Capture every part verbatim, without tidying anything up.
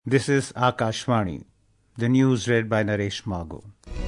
This is Akashvani. The news read by Naresh Mago.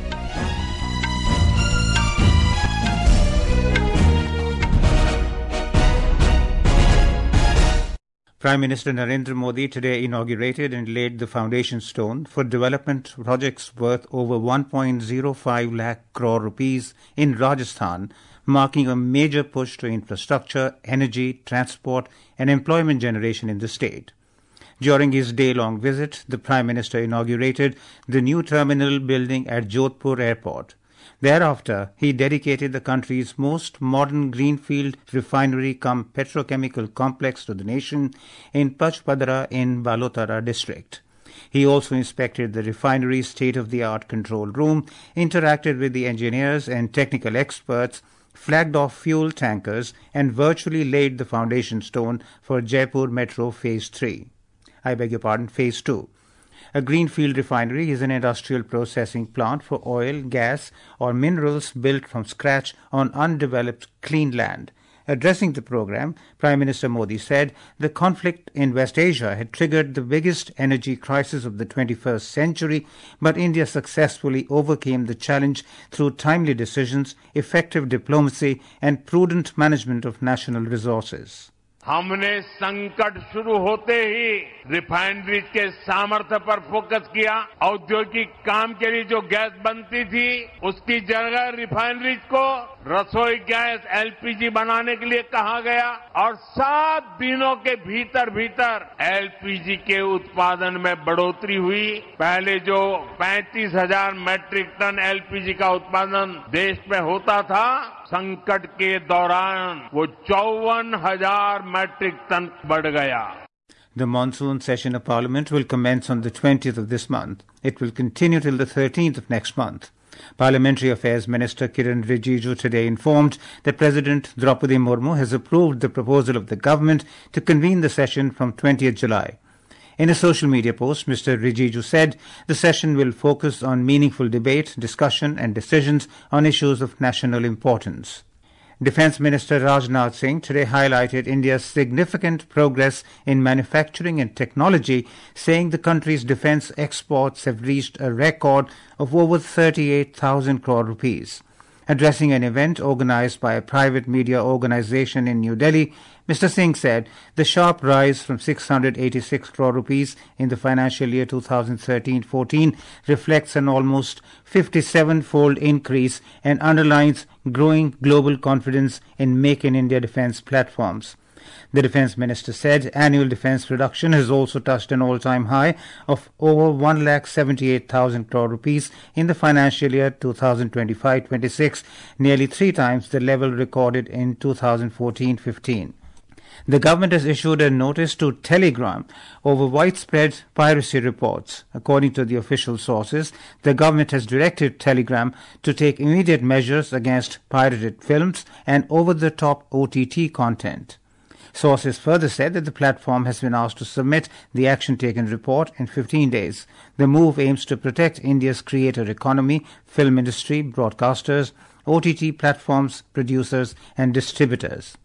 Prime Minister Narendra Modi today inaugurated and laid the foundation stone for development projects worth over one point zero five lakh crore rupees in Rajasthan, marking a major push to infrastructure, energy, transport and employment generation in the state. During his day-long visit, the Prime Minister inaugurated the new terminal building at Jodhpur Airport. Thereafter, he dedicated the country's most modern greenfield refinery cum petrochemical complex to the nation in Pachpadara in Balotara district. He also inspected the refinery's state-of-the-art control room, interacted with the engineers and technical experts, flagged off fuel tankers, and virtually laid the foundation stone for Jaipur Metro Phase three. I beg your pardon, Phase two. A greenfield refinery is an industrial processing plant for oil, gas, or minerals built from scratch on undeveloped clean land. Addressing the program, Prime Minister Modi said the conflict in West Asia had triggered the biggest energy crisis of the twenty-first century, but India successfully overcame the challenge through timely decisions, effective diplomacy, and prudent management of national resources. हमने संकट शुरू होते ही refineries के सामर्थ्य पर focus किया। औद्योगिक काम के लिए जो गैस बनती थी, उसकी जगह रिफाइनरीज को रसोई गैस एलपीजी बनाने के लिए कहा गया और सात दिनों के भीतर भीतर एलपीजी के उत्पादन में बढ़ोतरी हुई। पहले जो पैंतीस हजार मैट्रिक टन एलपीजी का उत्पादन देश में होता था, संकट के दौरान वो चौवन हजार मैट्रिक टन बढ़ गया। The monsoon session of Parliament will commence on the twentieth of this month. It will continue till the thirteenth of next month. Parliamentary Affairs Minister Kiren Rijiju today informed that President Draupadi Murmu has approved the proposal of the government to convene the session from twentieth July. In a social media post, Mister Rijiju said the session will focus on meaningful debate, discussion and decisions on issues of national importance. Defence Minister Rajnath Singh today highlighted India's significant progress in manufacturing and technology, saying the country's defence exports have reached a record of over thirty-eight thousand crore rupees. Addressing an event organised by a private media organisation in New Delhi, Mister Singh said the sharp rise from six hundred eighty-six crore rupees in the financial year two thousand thirteen fourteen reflects an almost fifty-seven-fold increase and underlines growing global confidence in Make in India defence platforms. The Defence Minister said annual defence production has also touched an all-time high of over one lakh seventy-eight thousand crore rupees in the financial year two thousand twenty-five twenty-six, nearly three times the level recorded in two thousand fourteen fifteen. The government has issued a notice to Telegram over widespread piracy reports. According to the official sources, the government has directed Telegram to take immediate measures against pirated films and over-the-top O T T content. Sources further said that the platform has been asked to submit the action taken report in fifteen days. The move aims to protect India's creator economy, film industry, broadcasters, O T T platforms, producers and distributors.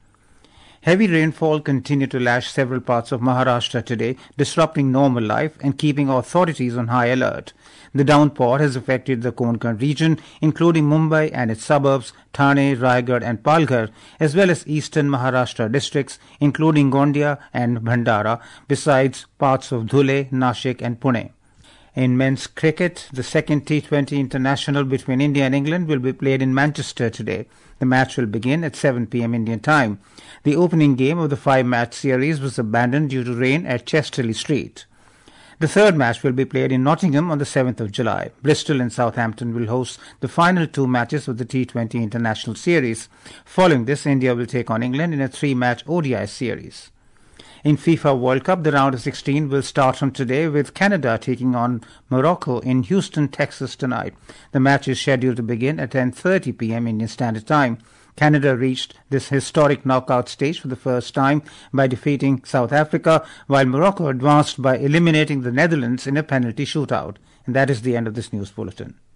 Heavy rainfall continued to lash several parts of Maharashtra today, disrupting normal life and keeping authorities on high alert. The downpour has affected the Konkan region, including Mumbai and its suburbs, Thane, Raigad and Palghar, as well as eastern Maharashtra districts, including Gondia and Bhandara, besides parts of Dhule, Nashik and Pune. In men's cricket, the second T twenty international between India and England will be played in Manchester today. The match will begin at seven p m Indian time. The opening game of the five-match series was abandoned due to rain at Chesterley Street. The third match will be played in Nottingham on the seventh of July. Bristol and Southampton will host the final two matches of the T twenty international series. Following this, India will take on England in a three-match O D I series. In FIFA World Cup, the round of sixteen will start from today with Canada taking on Morocco in Houston, Texas tonight. The match is scheduled to begin at ten thirty p m Indian Standard Time. Canada reached this historic knockout stage for the first time by defeating South Africa, while Morocco advanced by eliminating the Netherlands in a penalty shootout. And that is the end of this news bulletin.